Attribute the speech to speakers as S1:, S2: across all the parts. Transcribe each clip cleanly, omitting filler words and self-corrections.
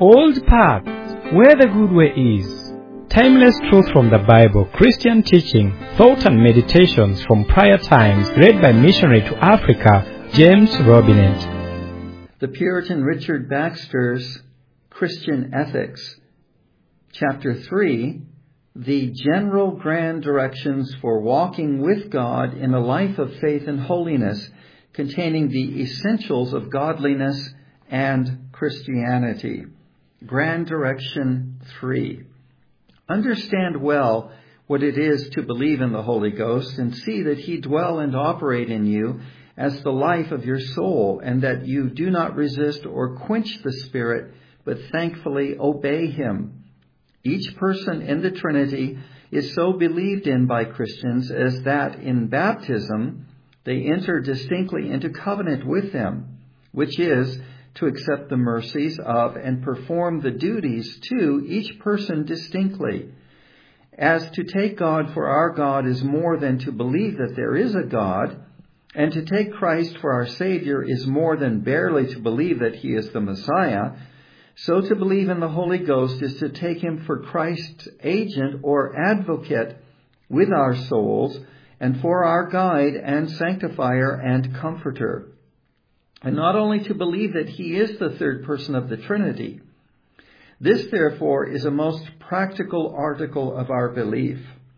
S1: old paths where the good way is. Timeless truth from the Bible, Christian teaching, thought and meditations from prior times, read by missionary to Africa, James Robinet.
S2: The Puritan Richard Baxter's Christian Ethics, Chapter 3, The General Grand Directions for Walking with God in a Life of Faith and Holiness, containing the essentials of godliness and Christianity. Grand Direction 3. Understand well what it is to believe in the Holy Ghost and see that He dwell and operate in you as the life of your soul, and that you do not resist or quench the Spirit, but thankfully obey Him. Each person in the Trinity is so believed in by Christians as that in baptism they enter distinctly into covenant with them, which is to accept the mercies of and perform the duties to each person distinctly. As to take God for our God is more than to believe that there is a God, and to take Christ for our Savior is more than barely to believe that He is the Messiah, so to believe in the Holy Ghost is to take Him for Christ's agent or advocate with our souls, and for our guide and sanctifier and comforter. And not only to believe that He is the third person of the Trinity. This, therefore, is a most practical article of our belief.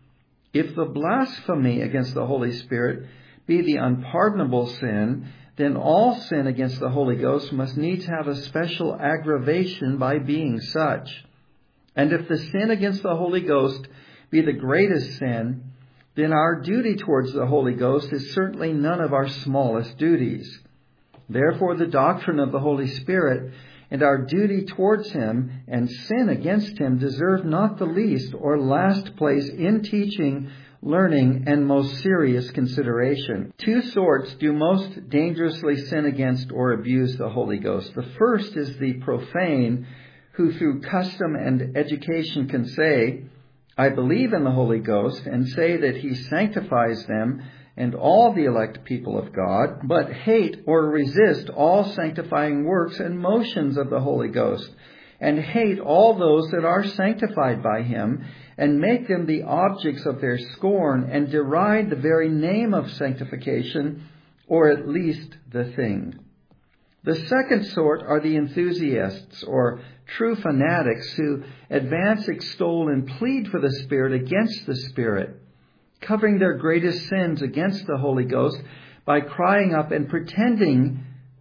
S2: If the blasphemy against the Holy Spirit be the unpardonable sin, then all sin against the Holy Ghost must needs have a special aggravation by being such. And if the sin against the Holy Ghost be the greatest sin, then our duty towards the Holy Ghost is certainly none of our smallest duties. Therefore, the doctrine of the Holy Spirit and our duty towards Him and sin against Him deserve not the least or last place in teaching, learning, and most serious consideration. Two sorts do most dangerously sin against or abuse the Holy Ghost. The first is the profane, who through custom and education can say, I believe in the Holy Ghost, and say that He sanctifies them and all the elect people of God, but hate or resist all sanctifying works and motions of the Holy Ghost, and hate all those that are sanctified by Him, and make them the objects of their scorn, and deride the very name of sanctification, or at least the thing. The second sort are the enthusiasts, or true fanatics, who advance, extol, and plead for the Spirit against the Spirit, covering their greatest sins against the Holy Ghost by crying up and pretending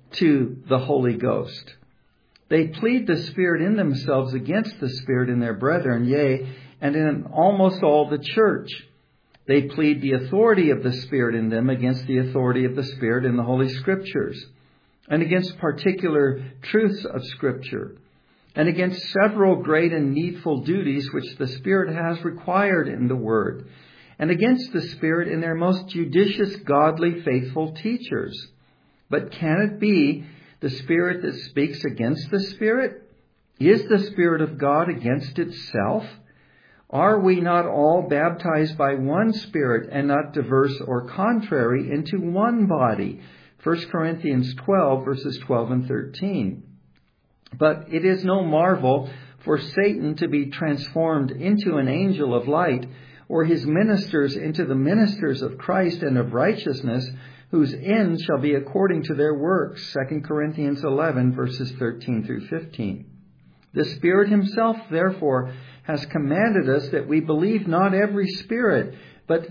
S2: to the Holy Ghost. They plead the Spirit in themselves against the Spirit in their brethren, yea, and in almost all the church. They plead the authority of the Spirit in them against the authority of the Spirit in the Holy Scriptures, and against particular truths of Scripture, and against several great and needful duties which the Spirit has required in the Word, and against the Spirit in their most judicious, godly, faithful teachers. But can it be the Spirit that speaks against the Spirit? Is the Spirit of God against itself? Are we not all baptized by one Spirit, and not diverse or contrary into one body? 1 Corinthians 12, verses 12 and 13. But it is no marvel for Satan to be transformed into an angel of light, or his ministers into the ministers of Christ and of righteousness, whose end shall be according to their works. 2 Corinthians 11, verses 13 through 15. The Spirit Himself, therefore, has commanded us that we believe not every spirit, but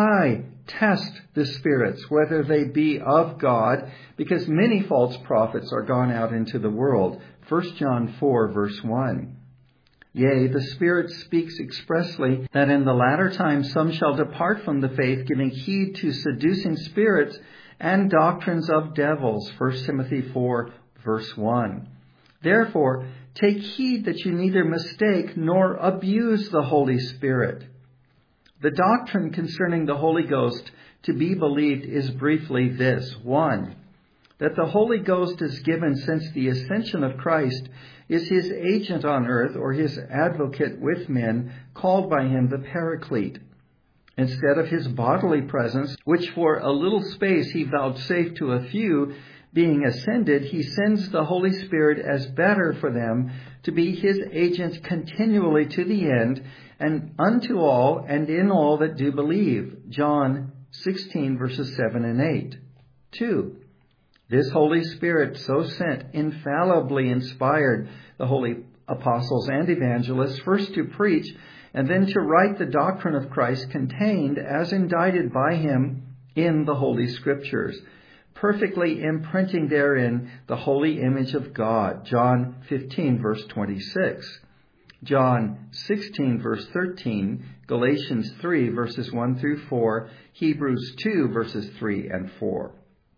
S2: test the spirits, whether they be of God, because many false prophets are gone out into the world. 1 John 4, verse 1. Yea, the Spirit speaks expressly that in the latter times some shall depart from the faith, giving heed to seducing spirits and doctrines of devils. 1 Timothy 4, verse 1. Therefore, take heed that you neither mistake nor abuse the Holy Spirit. The doctrine concerning the Holy Ghost to be believed is briefly this. 1. That the Holy Ghost is given since the ascension of Christ is His agent on earth, or His advocate with men, called by Him the Paraclete, instead of His bodily presence, which for a little space He vouchsafed to a few, being ascended, he sends the Holy Spirit as better for them to be his agent continually to the end, and unto all and in all that do believe. John 16 verses 7 and 8. 2. This Holy Spirit so sent infallibly inspired the holy apostles and evangelists first to preach and then to write the doctrine of Christ contained as indicted by him in the Holy Scriptures, perfectly imprinting therein the holy image of God. John 15 verse 26. John 16 verse 13, Galatians 3 verses 1 through 4, Hebrews 2 verses 3 and 4.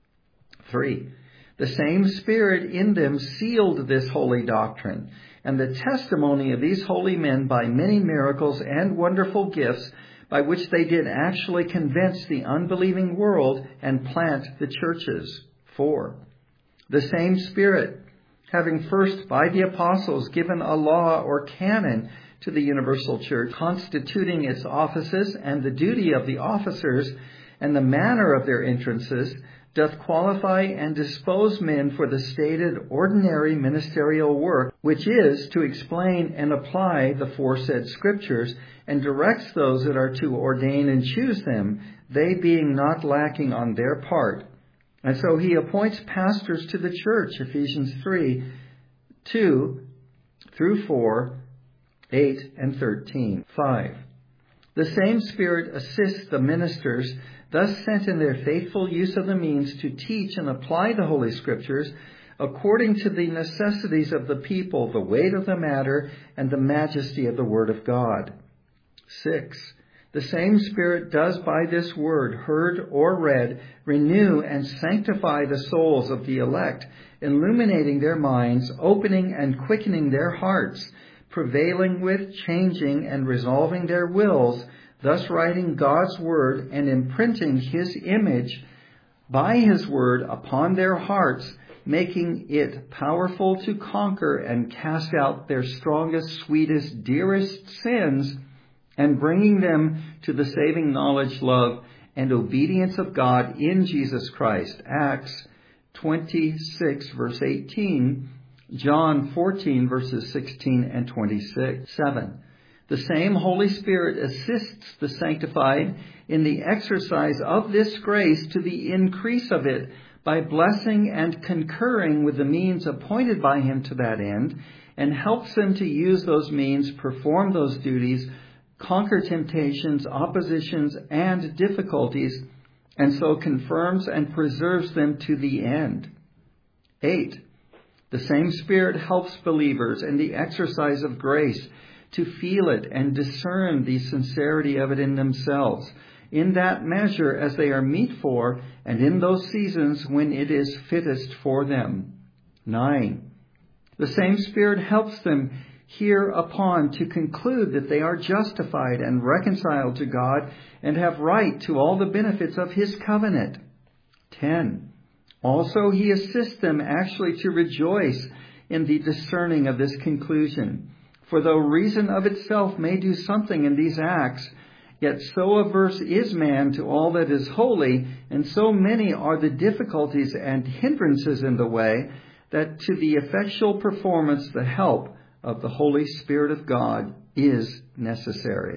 S2: 3. The same Spirit in them sealed this holy doctrine, and the testimony of these holy men by many miracles and wonderful gifts, by which they did actually convince the unbelieving world and plant the churches. 4. The same Spirit, having first by the apostles given a law or canon to the universal church, constituting its offices and the duty of the officers and the manner of their entrances, doth qualify and dispose men for the stated ordinary ministerial work, which is to explain and apply the foresaid Scriptures, and directs those that are to ordain and choose them, they being not lacking on their part. And so he appoints pastors to the church, Ephesians 3, 2 through 4, 8 and 13. 5. The same Spirit assists the ministers thus sent in their faithful use of the means to teach and apply the Holy Scriptures according to the necessities of the people, the weight of the matter, and the majesty of the Word of God. 6. The same Spirit does by this word, heard or read, renew and sanctify the souls of the elect, illuminating their minds, opening and quickening their hearts, prevailing with, changing, and resolving their wills, thus writing God's word and imprinting his image by his word upon their hearts, making it powerful to conquer and cast out their strongest, sweetest, dearest sins, and bringing them to the saving knowledge, love, and obedience of God in Jesus Christ. Acts 26 verse 18, John 14 verses 16 and 26. 7. The same Holy Spirit assists the sanctified in the exercise of this grace to the increase of it, by blessing and concurring with the means appointed by him to that end, and helps them to use those means, perform those duties, conquer temptations, oppositions, and difficulties, and so confirms and preserves them to the end. 8. The same Spirit helps believers in the exercise of grace to feel it and discern the sincerity of it in themselves, in that measure as they are meet for, and in those seasons when it is fittest for them. 9. The same Spirit helps them hereupon to conclude that they are justified and reconciled to God, and have right to all the benefits of his covenant. 10. Also he assists them actually to rejoice in the discerning of this conclusion. For though reason of itself may do something in these acts, yet so averse is man to all that is holy, and so many are the difficulties and hindrances in the way, that to the effectual performance the help of the Holy Spirit of God is necessary.